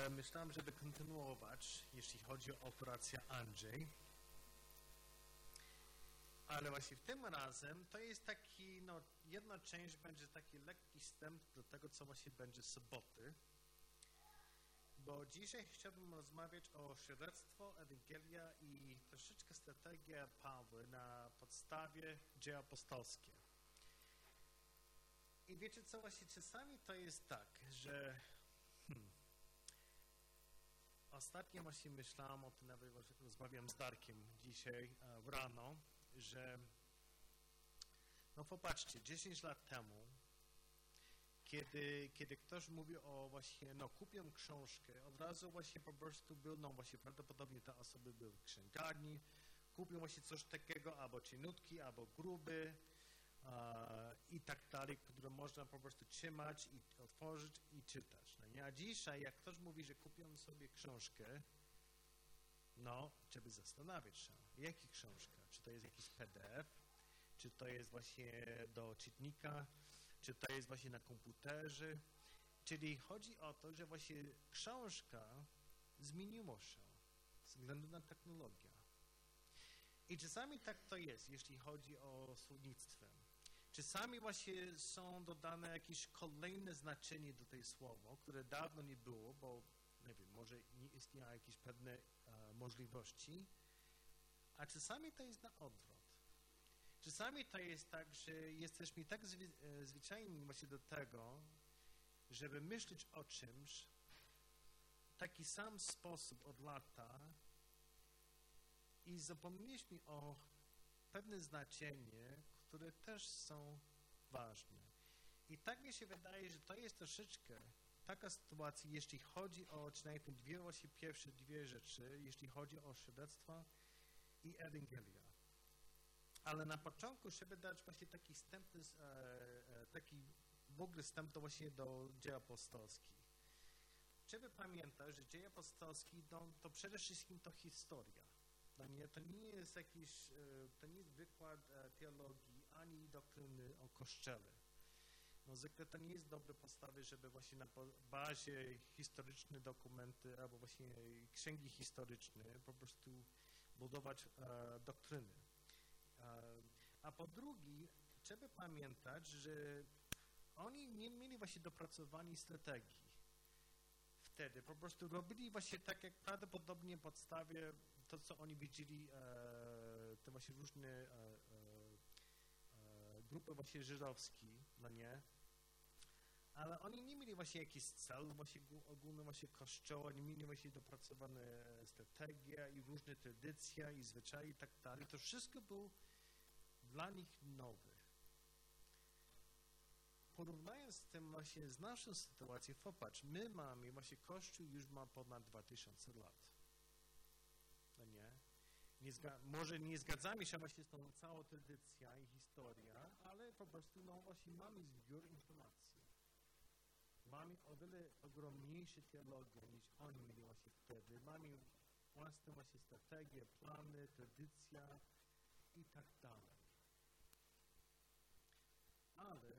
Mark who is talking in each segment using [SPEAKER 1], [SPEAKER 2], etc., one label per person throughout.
[SPEAKER 1] myślałem, żeby kontynuować, jeśli chodzi o operację Andrzej. Ale właśnie tym razem to jest taki, jedna część będzie taki lekki wstęp do tego, co właśnie będzie z soboty. Bo dzisiaj chciałbym rozmawiać o świadectwo, Ewangelia i troszeczkę strategię Pawła na podstawie dzieł apostolskie. I wiecie co, właśnie czasami to jest tak, że ostatnio właśnie myślałem o tym, nawet rozmawiam z Darkiem dzisiaj rano, że popatrzcie, 10 lat temu, kiedy ktoś mówi o właśnie, kupię książkę, od razu właśnie po prostu był, właśnie prawdopodobnie te osoby były w księgarni, kupią właśnie coś takiego, albo cieniutki, albo gruby i tak dalej, które można po prostu trzymać i otworzyć i czytać. A dzisiaj, jak ktoś mówi, że kupią sobie książkę, trzeba zastanawiać się, jaka książka, czy to jest jakiś PDF, czy to jest właśnie do czytnika, czy to jest właśnie na komputerze. Czyli chodzi o to, że właśnie książka zmieniła się ze względu na technologię. I czasami tak to jest, jeśli chodzi o słownictwo. Czasami właśnie są dodane jakieś kolejne znaczenie do tej słowa, które dawno nie było, bo nie wiem, może nie istniały jakieś pewne możliwości, a czasami to jest na odwrót. Czasami to jest tak, że jesteśmy tak zwyczajni właśnie do tego, żeby myśleć o czymś w taki sam sposób od lata i zapomnieliśmy o pewne znaczenie, które też są ważne. I tak mi się wydaje, że to jest troszeczkę taka sytuacja, jeśli chodzi o przynajmniej pierwsze dwie rzeczy, jeśli chodzi o świadectwo i Ewangelię. Ale na początku trzeba dać właśnie taki wstępny, taki w ogóle wstęp właśnie do dzieł apostolskich. Trzeba pamiętać, że dzieje apostolskie to przede wszystkim to historia. To nie jest jakiś, to nie jest wykład teologii ani doktryny o Kościele. Zwykle to nie jest dobre postawy, żeby właśnie na bazie historycznych dokumenty albo właśnie księgi historyczne po prostu budować doktryny. A po drugie, trzeba pamiętać, że oni nie mieli właśnie dopracowanej strategii. Wtedy po prostu robili właśnie tak, jak prawdopodobnie podstawie to, co oni widzieli, te właśnie różne grupy właśnie żydowskie, nie? Ale oni nie mieli właśnie jakichś celów właśnie ogólne właśnie kościoła, nie mieli właśnie dopracowane strategie i różne tradycje i zwyczaje i tak dalej. To wszystko było dla nich nowe. Porównując z tym właśnie z naszą sytuacją, popatrz, my mamy właśnie Kościół już ma ponad 2000 lat. Nie? Może nie zgadzamy się właśnie z tą całą tradycją i historią, ale po prostu właśnie mamy zbiór informacji. Mamy o wiele ogromniejsze teologię niż oni mieli właśnie wtedy. Mamy własne właśnie strategie, plany, tradycja i tak dalej. Ale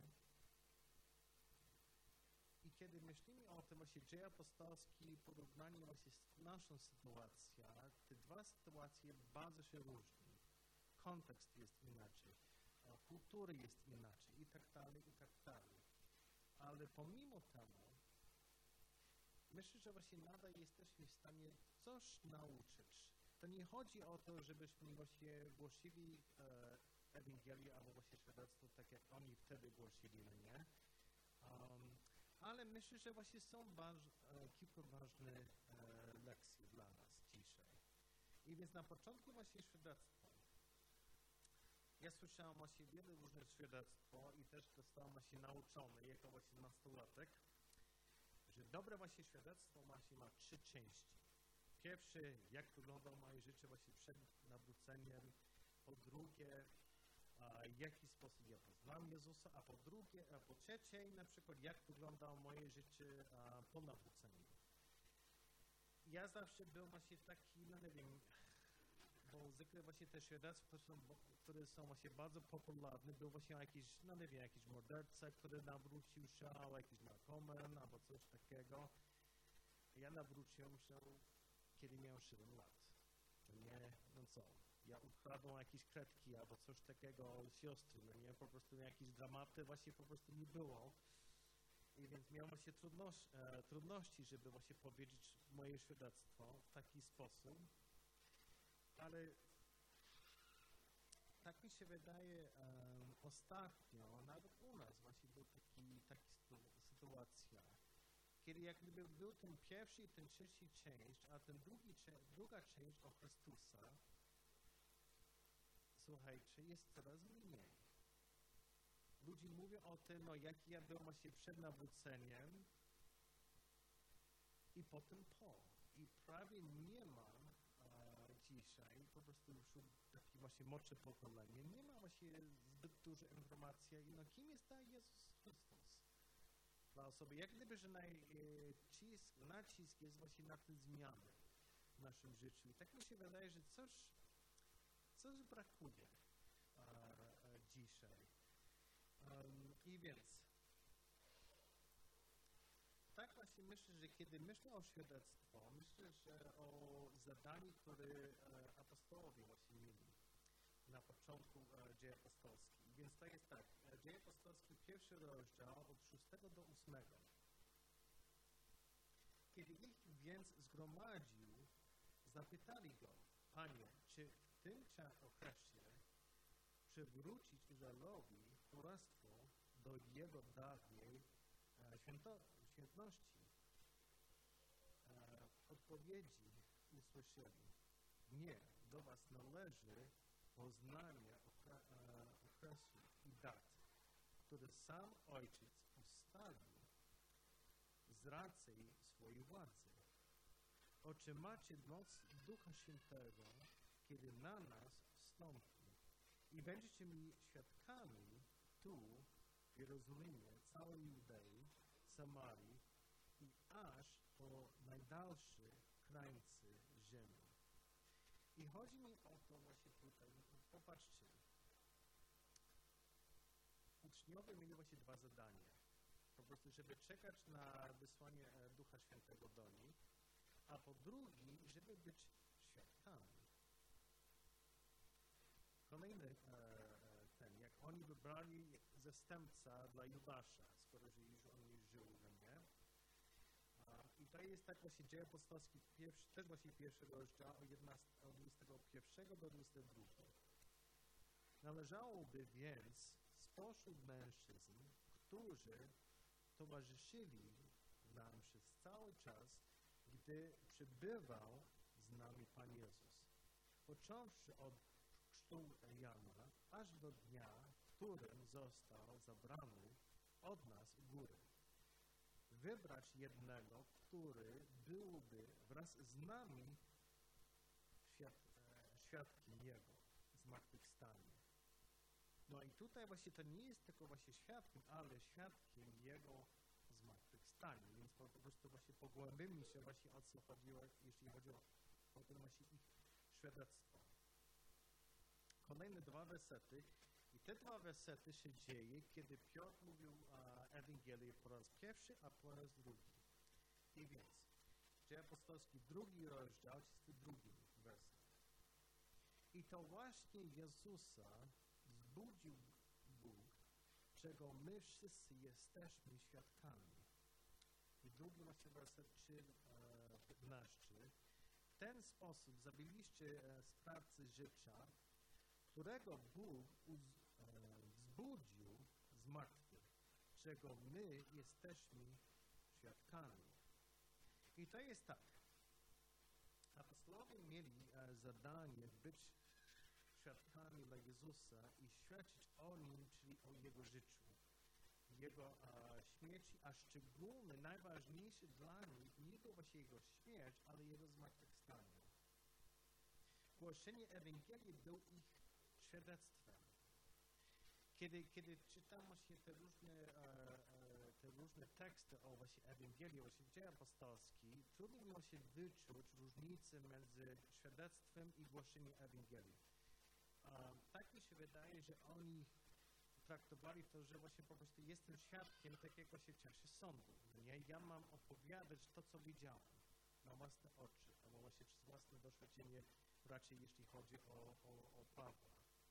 [SPEAKER 1] i kiedy myślimy o tym właśnie dzieje apostolskie, porównanie właśnie z naszą sytuacją, te dwa sytuacje bardzo się różnią. Kontekst jest inaczej, kultura jest inaczej i tak dalej, i tak dalej. Ale pomimo tego, myślę, że właśnie nadal jesteśmy w stanie coś nauczyć. To nie chodzi o to, żebyśmy właśnie głosili Ewangelię albo właśnie świadectwo, tak jak oni wtedy głosili, nie? Ale myślę, że właśnie są kilka ważnych lekcji dla nas dzisiaj. I więc na początku właśnie świadectwo. Ja słyszałem właśnie wiele różnych świadectwo i też zostałem właśnie nauczony jako właśnie nastolatek, że dobre właśnie świadectwo właśnie ma 3 części. Pierwsze, jak wyglądało moje życie właśnie przed nawróceniem. Po drugie, w jaki sposób ja poznałem Jezusa, a po trzecie, na przykład, jak wyglądało moje życie po nawróceniu. Ja zawsze byłem właśnie taki, nie wiem, bo zwykle właśnie te świadectwa, które są właśnie bardzo popularne, był właśnie jakiś, nie wiem, jakiś morderca, który nawrócił się, albo jakiś narkoman, albo coś takiego. ja nawróciłem się, kiedy miałem 7 lat. Nie, no co, ja ukradłem jakieś kredki albo coś takiego od siostry, no nie, po prostu jakieś dramaty właśnie po prostu nie było. I więc miałem właśnie trudności, żeby właśnie powiedzieć moje świadectwo w taki sposób, ale tak mi się wydaje, ostatnio, nawet u nas właśnie był taka sytuacja, kiedy jak gdyby był ten pierwszy i ten trzeci część, a ten druga część o Chrystusa, słuchajcie, jest coraz mniej. Ludzie mówią o tym, no jak ja byłem właśnie przed nawróceniem i potem po. I prawie nie ma dzisiaj, po prostu już takie właśnie młodsze pokolenie, nie ma właśnie zbyt dużo informacji, no kim jest ta Jezus Chrystus dla osoby. Jak gdyby, że nacisk jest właśnie na te zmiany w naszym życiu. I tak mi się wydaje, że coś brakuje dzisiaj. I więc tak właśnie myślę, że kiedy myślę o świadectwo, myślę, że o zadaniu, które apostołowie właśnie mieli na początku Dziejów Apostolskich. Więc to jest tak, Dzieje Apostolskie, 1 rozdział od 6 do 8. Kiedy ich więc zgromadził, zapytali go, Panie, czy w tym okresie przywrócić Izraelowi królestwo do jego dawnej świętności? Odpowiedzi usłyszeli. Nie, do was należy poznanie okresów i dat, które sam Ojciec ustalił z racji swojej władzy. Otrzymacie moc Ducha Świętego, kiedy na nas wstąpi i będziecie mi świadkami tu, w Jerozolimie, całej Judei, Samarii i aż po najdalsze krańce ziemi. I chodzi mi o to właśnie tutaj, popatrzcie, uczniowie mieli właśnie 2 zadania. Po prostu, żeby czekać na wysłanie Ducha Świętego do nich, a po drugi, żeby być świadkami. Kolejny jak oni wybrali zastępca dla Judasza, skoro że już on nie żył we mnie. I to jest tak właśnie Dzieje Apostolskie, też właśnie 1 rozdział od 21 do 22. Należałoby więc spośród mężczyzn, którzy towarzyszyli nam przez cały czas, gdy przybywał z nami Pan Jezus, począwszy od chrztu Jana, aż do dnia, w którym został zabrany od nas w górę. Wybrać jednego, który byłby wraz z nami świadkiem Jego zmartwychwstania. No i tutaj właśnie to nie jest tylko właśnie świadkiem, ale świadkiem Jego zmartwychwstania. Więc po prostu właśnie pogłębimy się właśnie o co chodziło, jeśli chodzi o to właśnie ich świadectwo. Kolejne 2 wersety. I te 2 wersety się dzieje, kiedy Piotr mówił Ewangelię po raz pierwszy, a po raz drugi. I więc, Dzieje Apostolskie, 2 rozdział, 32 werset. I to właśnie Jezusa zbudził Bóg, czego my wszyscy jesteśmy świadkami. I drugi właśnie werset 15. W ten sposób zabiliście sprawcę życia, którego Bóg wzbudził z martwych, czego my jesteśmy świadkami. I to jest tak. Apostołowie mieli zadanie być świadkami dla Jezusa i świadczyć o Nim, czyli o Jego życiu, Jego śmierci, a szczególnie najważniejsze dla nich nie było właśnie Jego śmierć, ale Jego zmartwychwstanie. Głoszenie Ewangelii był ich świadectwem. Kiedy czytam właśnie te różne teksty o właśnie Ewangelii, właśnie Dzieje Apostolskie, trudno mi się wyczuć różnicę między świadectwem i głoszeniem Ewangelii. Tak mi się wydaje, że oni traktowali to, że właśnie po prostu jestem świadkiem, tak jak właśnie w czasie sądu. Nie? Ja mam opowiadać to, co widziałem. na własne oczy, albo właśnie przez własne doświadczenie, raczej jeśli chodzi o Pawła.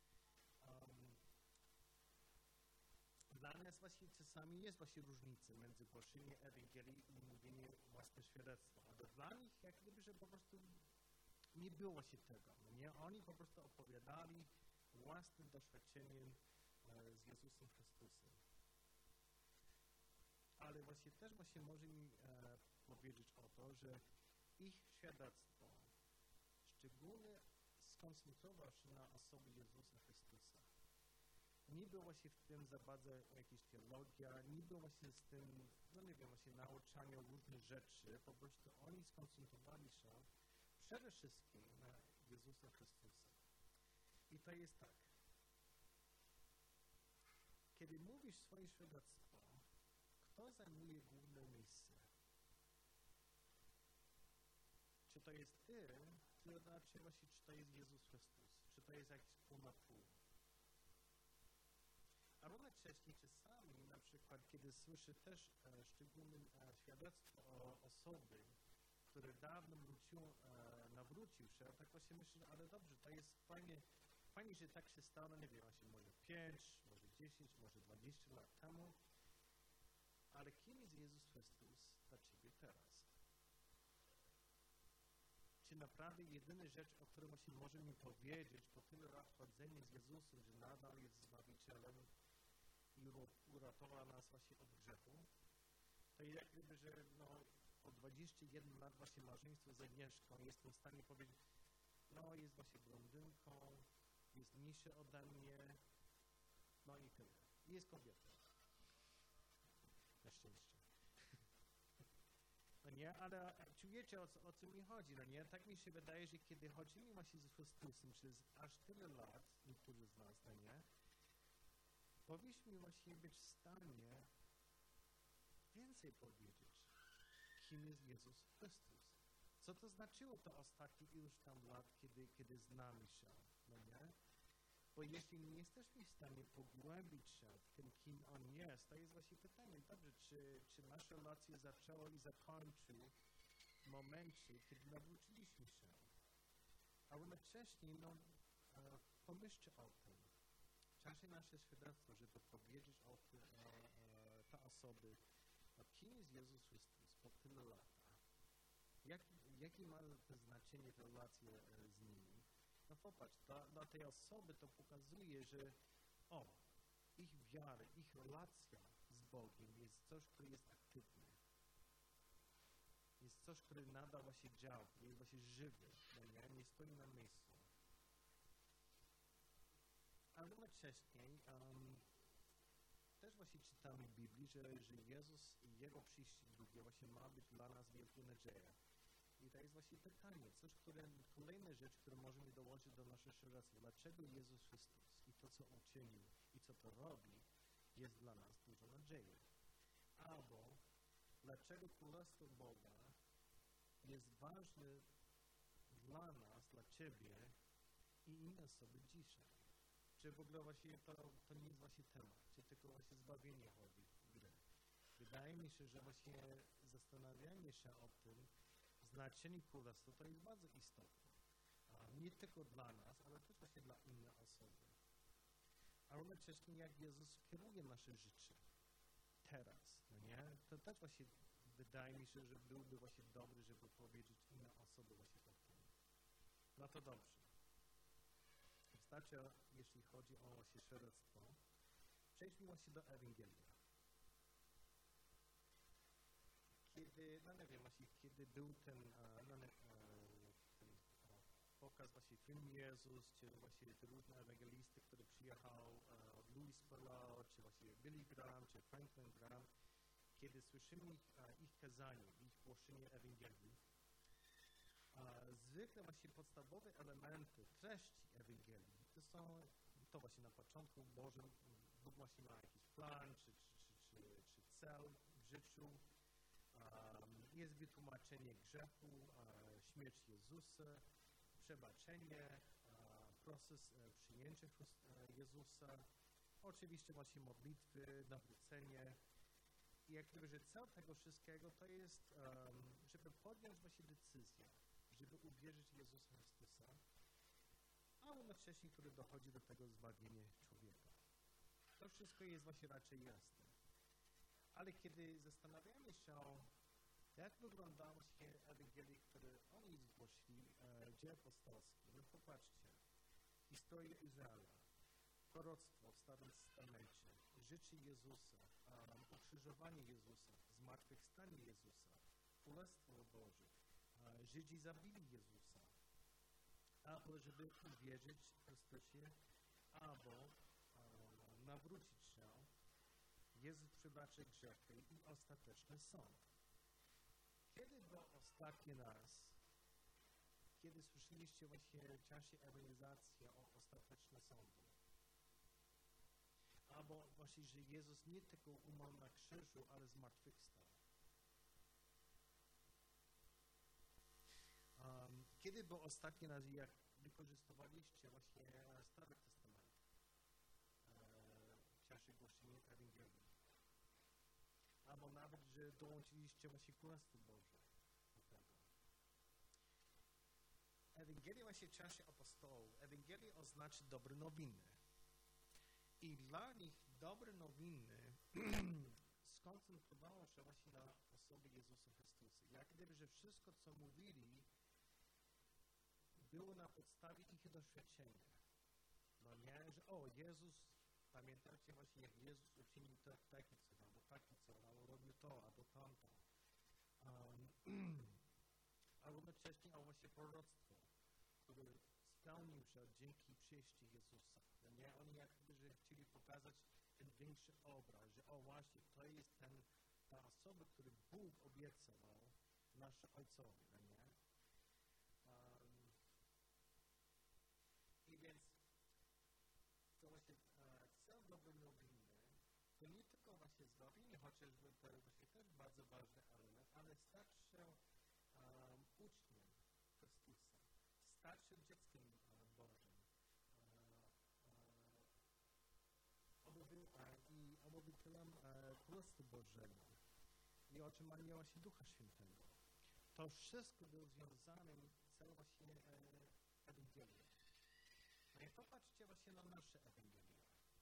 [SPEAKER 1] Dla nas właśnie czasami jest właśnie różnica między głoszeniem Ewangelii i mówieniem własne świadectwo, ale dla nich jak gdyby, że po prostu nie było właśnie tego, no nie? Oni po prostu opowiadali własnym doświadczeniem z Jezusem Chrystusem. Ale właśnie też właśnie może mi powiedzieć o to, że ich świadectwo szczególnie skoncentrował się na osobie Jezusa Chrystusa. Nie było właśnie w tym za bardzo jakaś teologia, nie było właśnie z tym, no nie wiem, właśnie nauczania różnych rzeczy, po prostu oni skoncentrowali się przede wszystkim na Jezusa Chrystusa. I to jest tak. Kiedy mówisz swoje świadectwo, kto zajmuje główne miejsce? Czy to jest ty, czy raczej właśnie, czy to jest Jezus Chrystus? Czy to jest jakiś pół na pół? A równocześnie czasami, na przykład, kiedy słyszę też szczególne świadectwo o osoby, które dawno nawrócił się, tak właśnie myślę, ale dobrze, to jest fajnie, że tak się stało, nie wiem, właśnie może 5, może 10, może 20 lat temu, ale kim jest Jezus Chrystus dla ciebie teraz? Czy naprawdę jedyna rzecz, o której właśnie możemy powiedzieć po tyle lat chodzenia z Jezusem, że nadal jest Zbawicielem i uratował nas właśnie od grzechu, to jak gdyby, że no, po 21 lat właśnie małżeństwa z Agnieszką jestem w stanie powiedzieć, no jest właśnie blondynką, jest mniejsza ode mnie, no i tyle. Jest kobietą. Na szczęście. No nie, ale czujecie o co mi chodzi, no nie? Tak mi się wydaje, że kiedy chodzimy właśnie z Chrystusem przez aż tyle lat, niektórzy z nas, no nie? Powinniśmy właśnie być w stanie więcej powiedzieć, kim jest Jezus Chrystus. Co to znaczyło to ostatnie iluś tam lat, kiedy znamy się, no nie? Bo jeśli nie jesteśmy w stanie pogłębić się w tym, kim On jest, to jest właśnie pytanie, dobrze, czy nasze relacje zaczęło i zakończył w momencie, kiedy nawróciliśmy się. A równocześnie, no, pomyślcie o tym. W czasie nasze świadectwo, żeby powiedzieć o te osoby, no, kim jest Jezus Chrystus po tyle latach? Jakie ma to znaczenie te relacje z nimi? No popatrz, dla tej osoby to pokazuje, że ich wiara, ich relacja z Bogiem jest coś, które jest aktywne. Jest coś, które nadal właśnie działa, które jest właśnie żywy, no nie stoi na miejscu. A równocześnie też właśnie czytamy w Biblii, że Jezus i Jego przyjście drugie właśnie ma być dla nas wielką nadzieją. I to jest właśnie pytanie, kolejna rzecz, którą możemy dołożyć do naszej świadectwa. Dlaczego Jezus Chrystus i to, co uczynił i co to robi, jest dla nas dużo nadziei? Albo dlaczego Królestwo Boga jest ważne dla nas, dla Ciebie i inne osoby dzisiaj? Czy w ogóle właśnie to nie jest właśnie temat, czy tylko właśnie zbawienie chodzi w grę? Wydaje mi się, że właśnie zastanawianie się o tym, znaczenie Królestwa to jest bardzo istotne. Nie tylko dla nas, ale też właśnie dla innych osób. A równocześnie jak Jezus kieruje nasze życie teraz, no nie? To też właśnie wydaje mi się, że byłby właśnie dobry, żeby powiedzieć inne osoby właśnie o tym. No to dobrze. Wystarczy, jeśli chodzi o właśnie świadectwo. Przejdźmy właśnie do Ewangelii. No nie wiem, właśnie kiedy był ten pokaz właśnie film Jezus, czy właśnie te różne ewangelisty, które przyjechał od Louis Palau, czy właśnie Billy Graham, czy Franklin Graham, kiedy słyszymy ich kazanie, ich głoszenie Ewangelii, zwykle właśnie podstawowe elementy treści Ewangelii, to właśnie na początku Bóg właśnie ma jakiś plan, czy cel w życiu, jest wytłumaczenie grzechu, śmierć Jezusa, przebaczenie, proces przyjęcia Jezusa, oczywiście właśnie modlitwy, nawrócenie jak gdyby, że cel tego wszystkiego to jest, żeby podjąć właśnie decyzję, żeby uwierzyć w Jezusa Chrystusa, a jednocześnie, który dochodzi do tego zbawienia człowieka. To wszystko jest właśnie raczej jasne. Ale kiedy zastanawiamy się, jak wygląda właśnie Ewangelia, które oni zgłosili, dzieje apostolskie, no popatrzcie, historia Izraela, proroctwo w Starym Testamencie, życie Jezusa, ukrzyżowanie Jezusa, zmartwychwstanie Jezusa, Królestwo Boże, Żydzi zabili Jezusa, albo żeby uwierzyć w Chrystusie, albo nawrócić się, Jezus przebaczy grzechy i ostateczny sąd. Kiedy było ostatni raz, kiedy słyszeliście właśnie w czasie ewangelizacji o ostatecznym sądu? Albo właśnie, że Jezus nie tylko umarł na krzyżu, ale zmartwychwstał. Kiedy był ostatni raz, jak wykorzystywaliście właśnie Stary Testament w czasie głoszenia Ewangelii? Albo nawet, że dołączyliście właśnie Królestwo Boże do tego. Ewangelia właśnie w czasie apostołów, Ewangelia oznacza dobre nowiny. I dla nich dobre nowiny skoncentrowało się właśnie na osobie Jezusa Chrystusa. Jak gdyby, że wszystko, co mówili, było na podstawie ich doświadczenia. No nie, że Jezus, pamiętacie właśnie, jak Jezus uczynił taki cud, albo taki cud, albo robił to, albo tamto. A jednocześnie właśnie proroctwo, które spełnił się dzięki przyjściu Jezusa. No nie, oni jak gdyby, że chcieli pokazać ten większy obraz, że właśnie, to jest ta osoba, którą Bóg obiecywał naszym ojcowi, no nie? I więc to właśnie cel dobrej nowiny to nie tylko właśnie zbawienie, chociażby to jest właśnie też bardzo ważny element, ale stać się uczniem Chrystusa, stać się dzieckiem Bożym i obywatelem Królestwa Bożego i otrzymania właśnie Ducha Świętego. To wszystko było związane z całą właśnie Ewangelią. No i popatrzcie właśnie na nasze Ewangelie.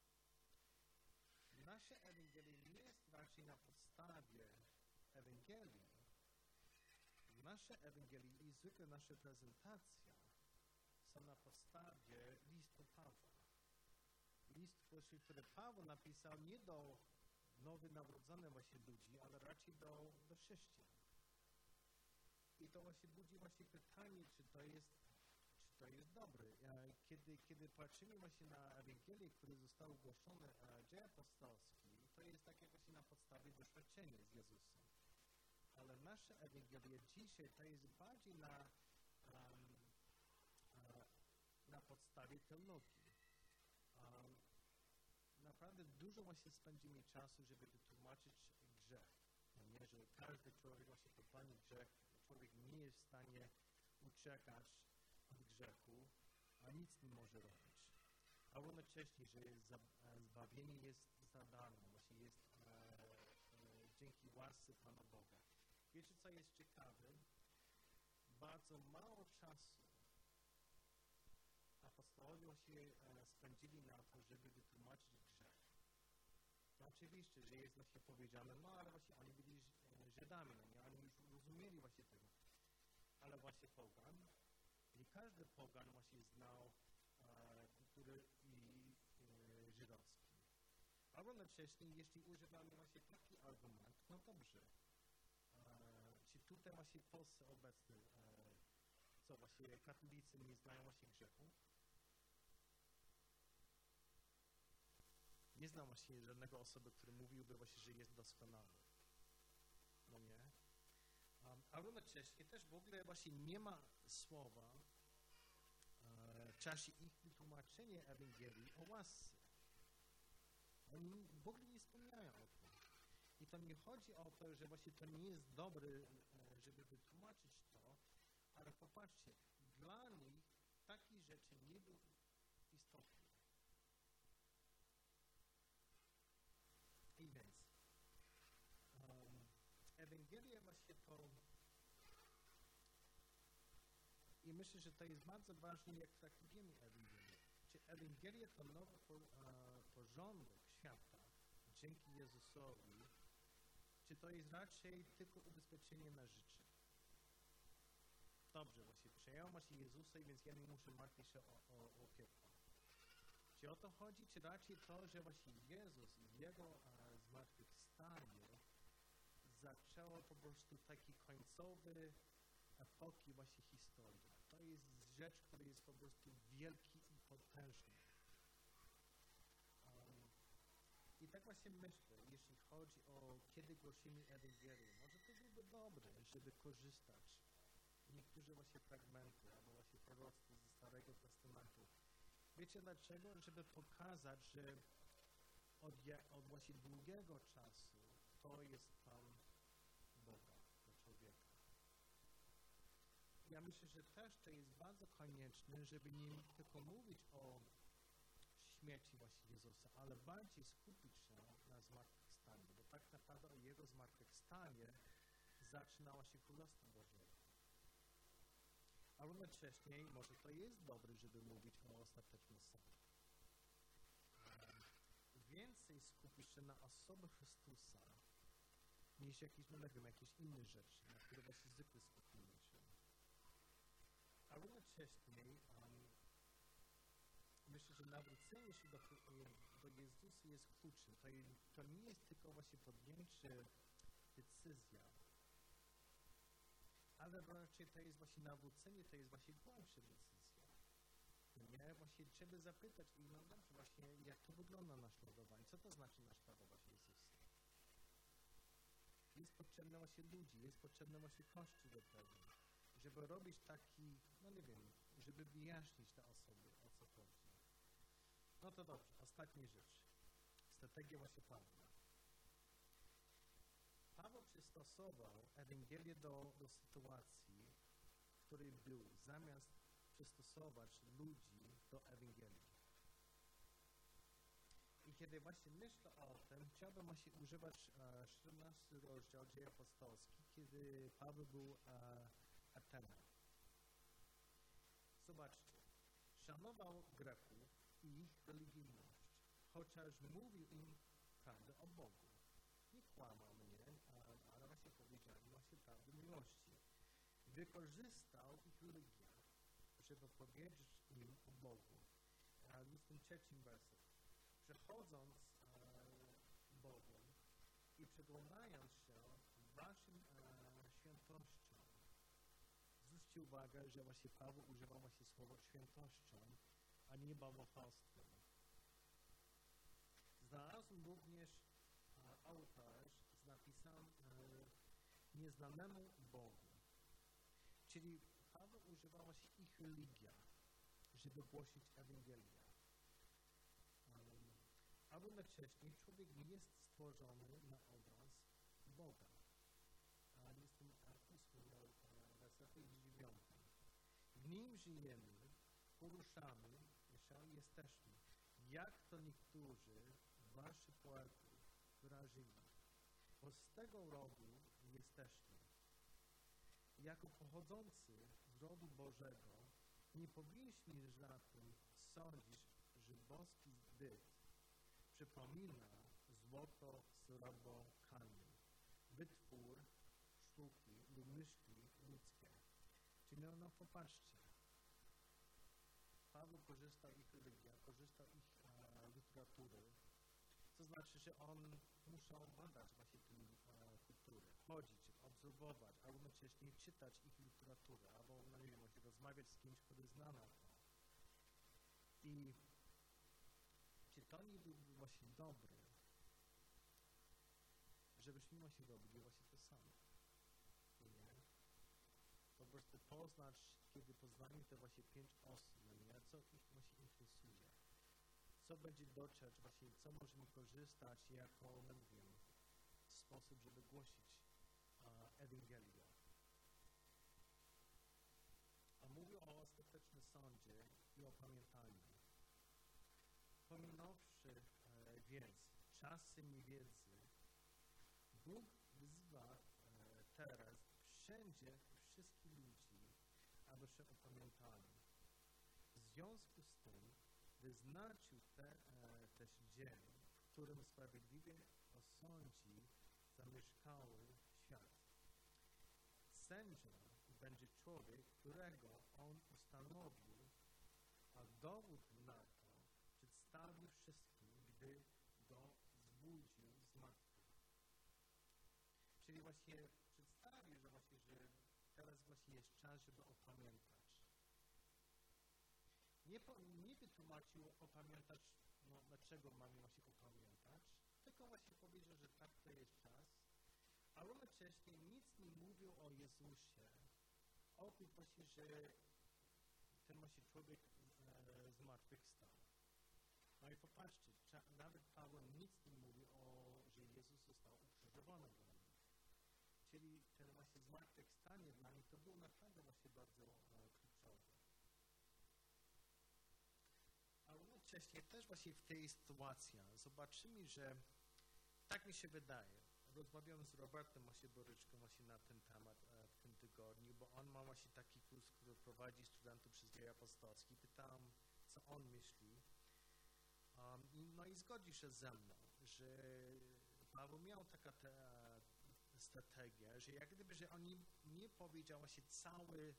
[SPEAKER 1] Nasze Ewangelie nie jest raczej na podstawie Ewangelii. Nasze Ewangelie i zwykle nasza prezentacja są na podstawie listu Pawła. List, który Paweł napisał nie do nowych narodzonych właśnie ludzi, ale raczej do chrześcijan. I to właśnie budzi właśnie pytanie, czy to jest dobre. Kiedy patrzymy właśnie na Ewangelię, które zostały ogłoszone w Dziejach Apostolskich, to jest takie właśnie na podstawie doświadczenia z Jezusem. Ale nasza Ewangelia dzisiaj to jest bardziej na podstawie teologii. Naprawdę dużo właśnie spędzimy czasu, żeby wytłumaczyć grzech. No nie, że każdy człowiek właśnie popełni grzech, człowiek nie jest w stanie uciekać od grzechu, a nic nie może robić. A jednocześnie, że zbawienie jest za darmo, właśnie jest dzięki łasce Pana Boga. Wiecie, co jest ciekawe? Bardzo mało czasu apostołowie właśnie spędzili na to, żeby wytłumaczyć grzech. No oczywiście, że jest właśnie powiedziane, no ale właśnie oni byli Żydami, no nie? Oni już rozumieli właśnie tego. Ale właśnie pogan, nie każdy pogan właśnie znał kultury i żydowskie. A jednocześnie, jeśli używamy właśnie taki argument, no dobrze. Czy tutaj właśnie w Polsce obecny, co właśnie katolicy nie znają właśnie grzechu? Nie znam właśnie żadnego osoby, który mówiłby właśnie, że jest doskonały. No nie. A jednocześnie też w ogóle właśnie nie ma słowa w czasie ich wytłumaczenia Ewangelii o łasce. Oni w ogóle nie wspomniają o tym. I to nie chodzi o to, że właśnie to nie jest dobre, żeby wytłumaczyć to, ale popatrzcie, dla nich takich rzeczy nie było istotne. I więc Ewangelia właśnie to i myślę, że to jest bardzo ważne, jak traktujemy Ewangelię. Czy Ewangelia to nowy porządek świata dzięki Jezusowi, czy to jest raczej tylko ubezpieczenie na życie? Dobrze, właśnie przejąłem się Jezusa, więc ja nie muszę martwić się o piekło. Czy o to chodzi, czy raczej to, że właśnie Jezus i Jego zmartwychwstanie zaczęło po prostu taki końcowy epoki właśnie historii. To jest rzecz, która jest po prostu wielki i potężny. I tak właśnie myślę, jeśli chodzi o kiedy głosimy Ewangelię, może to byłby dobre, żeby korzystać niektóre właśnie fragmenty, albo właśnie proroctwo ze Starego Testamentu. Wiecie dlaczego? Żeby pokazać, że od właśnie długiego czasu to jest plan Boga dla człowieka. Ja myślę, że też to jest bardzo konieczne, żeby nie tylko mówić o śmierci właśnie Jezusa, ale bardziej skupić się na zmartwychwstaniu, bo tak naprawdę o Jego zmartwychwstanie zaczynało się Królestwo Bożego. A równocześnie może to jest dobre, żeby mówić o ostatecznym sądzie. Więcej skupić się na osobie Chrystusa, niż jakieś, no nie wiem, jakieś inne rzeczy, na które właśnie zwykle skupimy się. A równocześnie myślę, że nawrócenie się do Jezusa jest kluczem. To nie jest tylko właśnie podjęcie decyzja, ale raczej to jest właśnie nawrócenie, to jest właśnie głębsza decyzja. Nie? Właśnie trzeba zapytać, no dobrze, właśnie jak to wygląda naśladowanie, co to znaczy naśladować Jezusa? Jest potrzebne właśnie ludzi, jest potrzebne właśnie Kościół do tego, żeby robić taki, no nie wiem, żeby wyjaśnić te osoby, o co chodzi. No to dobrze, ostatnia rzecz. Strategia właśnie Pawła. Paweł przystosował Ewangelię do sytuacji, w której był, zamiast przystosować ludzi do Ewangelii. I kiedy właśnie myślę o tym, chciałbym właśnie używać 14 rozdział Dziejów Apostolskich, kiedy Paweł był w Atenach. Zobaczcie, szanował Greków i ich religijność, chociaż mówił im prawdę o Bogu. Nie kłamał mnie, ale właśnie powiedział im właśnie prawdę miłości. Wykorzystał ich religię, żeby powiedzieć im o Bogu. W tym trzecim werset. Przechodząc Bogiem i przeglądając się waszym świętością. Zwróćcie uwagę, że właśnie Paweł używał właśnie słowa świętością, a nie bałwochwalstwem. Znalazłem również ołtarz z napisem nieznanemu Bogu. Czyli Paweł używał właśnie ich religia, żeby głosić Ewangelię. A równocześnie człowiek nie jest stworzony na obraz Boga. Jest tym 8 werset i 9. W nim żyjemy, poruszamy się i jesteśmy. Jak to niektórzy wasi poety wyrazili, bo z tego rodu jesteśmy. Jako pochodzący z rodu Bożego nie powinniśmy zatem sądzić, że boski byt przypomina złoto, srebro, kamień, wytwór sztuki lub myśli ludzkie. Czyli no popatrzcie, Paweł korzystał ich religia, korzystał ich literatury, co znaczy, że on musiał badać właśnie tę kulturę, chodzić, obserwować, a równocześnie czytać ich literaturę, albo, no nie wiem, właśnie rozmawiać z kimś, kto zna na to. I czy to nie byłby właśnie dobre, żebyśmy właśnie robili właśnie to samo? Nie? Po prostu poznać, kiedy poznamy te właśnie 5 osób, nie? Co ich właśnie interesuje. Co będzie dotrzeć właśnie, co możemy korzystać jako, no nie wiem, sposób, żeby głosić Ewangelię. A mówię o ostatecznym sądzie i o pamiętaniu. Pominąwszy więc czasy niewiedzy, Bóg wzywa teraz wszędzie wszystkich ludzi, aby się opamiętali. W związku z tym wyznaczył też dzień, w którym sprawiedliwie osądzi zamieszkały świat. Sędzia będzie człowiek, którego on ustanowił, a dowód na to przedstawi wszystkim, gdy go zbudził z martwych. Czyli właśnie przedstawił, że teraz właśnie jest czas, żeby opamiętać. Nie wytłumaczył opamiętać, dlaczego mamy właśnie opamiętać, tylko właśnie powiedział, że tak to jest czas, a równocześnie nic nie mówił o Jezusie, oprócz właśnie, że ten właśnie człowiek zmartwychwstał. No i popatrzcie, nawet Paweł nic nie mówi że Jezus został ukrzyżowany dla nich. Czyli ten właśnie zmartwychwstanie dla nich to było naprawdę właśnie bardzo kluczowe. A równocześnie też właśnie w tej sytuacji zobaczymy, że tak mi się wydaje. Rozmawiałem z Robertem właśnie Boryczką właśnie na ten temat w tym tygodniu, bo on ma właśnie taki kurs, który prowadzi studentów przez dzieje apostolskie. Pytałem, co on myśli. No i zgodził się ze mną, że Paweł miał taką strategię, że jak gdyby, że on nie powiedział właśnie cały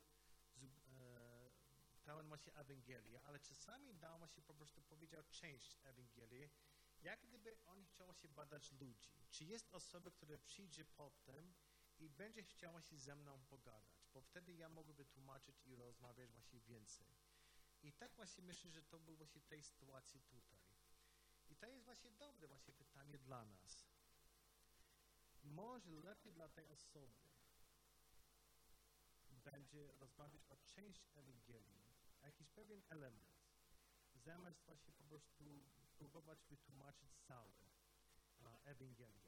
[SPEAKER 1] pełen właśnie Ewangelię, ale czasami dał właśnie po prostu powiedział część Ewangelii, jak gdyby on chciał się badać ludzi. Czy jest osoba, która przyjdzie potem i będzie chciała się ze mną pogadać, bo wtedy ja mogę wytłumaczyć i rozmawiać właśnie więcej. I tak właśnie myślę, że to był właśnie tej sytuacji tutaj. I to jest właśnie dobre właśnie pytanie dla nas. Może lepiej dla tej osoby będzie rozmawiać o część Ewangelii, jakiś pewien element, zamiast właśnie po prostu próbować wytłumaczyć całą Ewangelię.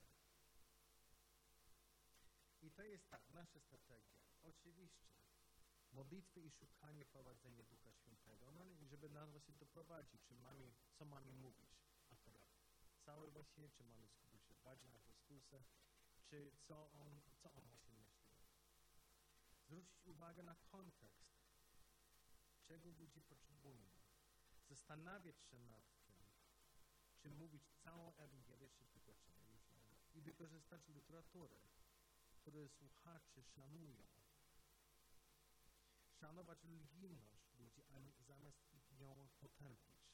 [SPEAKER 1] I to jest tak, nasza strategia. Oczywiście modlitwy i szukanie prowadzenia Ducha Świętego, no i żeby nas właśnie doprowadzić, co mamy mówić akurat. Całe właśnie, czy mamy skupić się bardziej na Chrystusie, czy co on właśnie myśli. Zwrócić uwagę na kontekst, czego ludzie potrzebują. Zastanawiać się nad tym, czy mówić całą Ewangelię, czy tylko część. I wykorzystać literaturę, którą słuchacze szanują. Szanować religijność ludzi, zamiast ją potępić.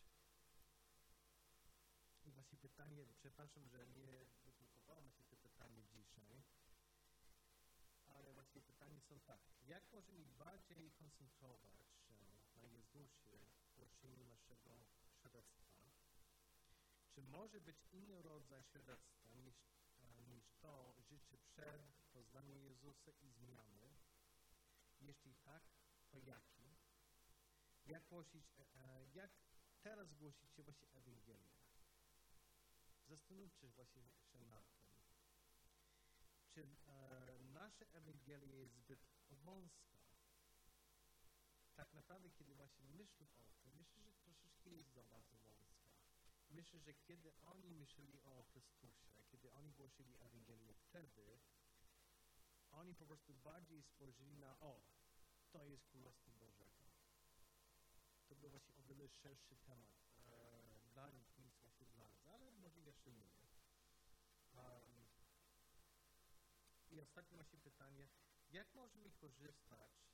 [SPEAKER 1] I właśnie pytanie, przepraszam, że nie wydrukowałem się to pytanie dzisiaj, ale właśnie pytania są takie. Jak możemy bardziej koncentrować się na Jezusie w głoszeniu naszego świadectwa? Czy może być inny rodzaj świadectwa niż to życie przed poznaniem Jezusa i zmiany? Jeśli tak, to jaki? Jak teraz głosicie właśnie Ewangelię? Zastanówcie się właśnie nad tym. Czy nasza Ewangelia jest zbyt wąska? Tak naprawdę, kiedy właśnie myślę o tym, myślę, że troszeczkę jest za bardzo wąska. Myślę, że kiedy oni myśleli o Chrystusie, kiedy oni głosili Ewangelię, wtedy oni po prostu bardziej spojrzeli na to jest Królestwo Bożego. To był właśnie o wiele szerszy temat dla nich niż właśnie dla nas, ale może jeszcze nie. I ostatnie właśnie pytanie, jak możemy korzystać